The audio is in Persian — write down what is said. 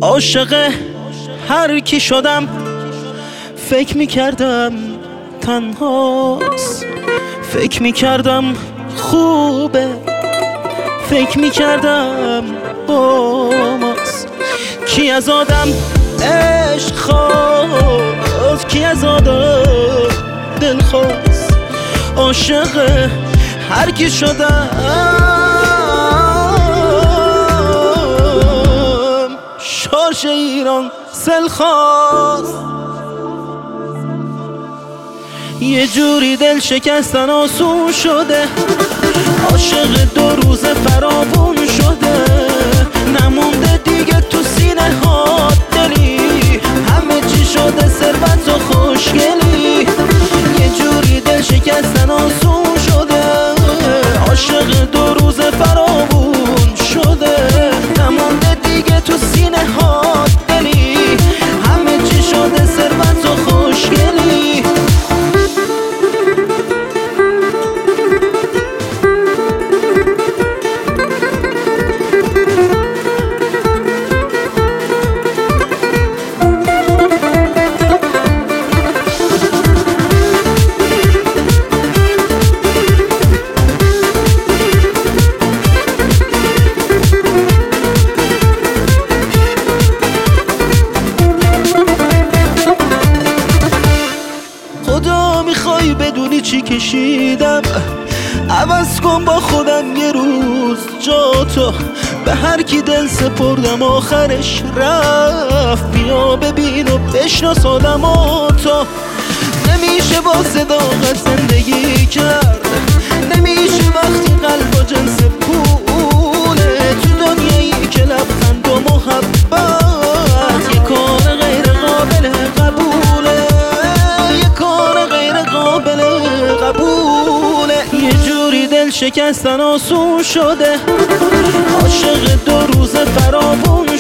عاشق هر کی شدم فکر میکردم تنهاست، فکر میکردم خوبه، فکر میکردم با ماست. کی از آدم عشق خواست، کی از آدم دل خواست. عاشق هر کی شدم شارژ ایران سل خواست. یه جوری دل شکستن آسون شده، عاشق 2 روز فراوون شده، نمونده دیگه تو سینه ها دلی، همه چی شده ثروت و خوشگلی. یه جوری دل شکستن آسون شده، عاشق 2 روز فراوون شده، نمونده دیگه تو سینه ها دلی، همه چی شده ثروت و خوشگلی. میخوای بدونی چی کشیدم؟ عوض کن با خودم یه روز جا تو، به هر کی دل سپردم آخرش رفت. بیا ببین و بشناس آدمو تو. نمیشه با صداقت زندگی کرد، نمیشه وقتی قلب و جنس پوله، تو دنیایی که لبخند و محبت یه کار غیر قابل قبوله، یه کار غیر قابل قبوله. یه جوری دل شکستن آسون شده، عاشق 2 روز فراوون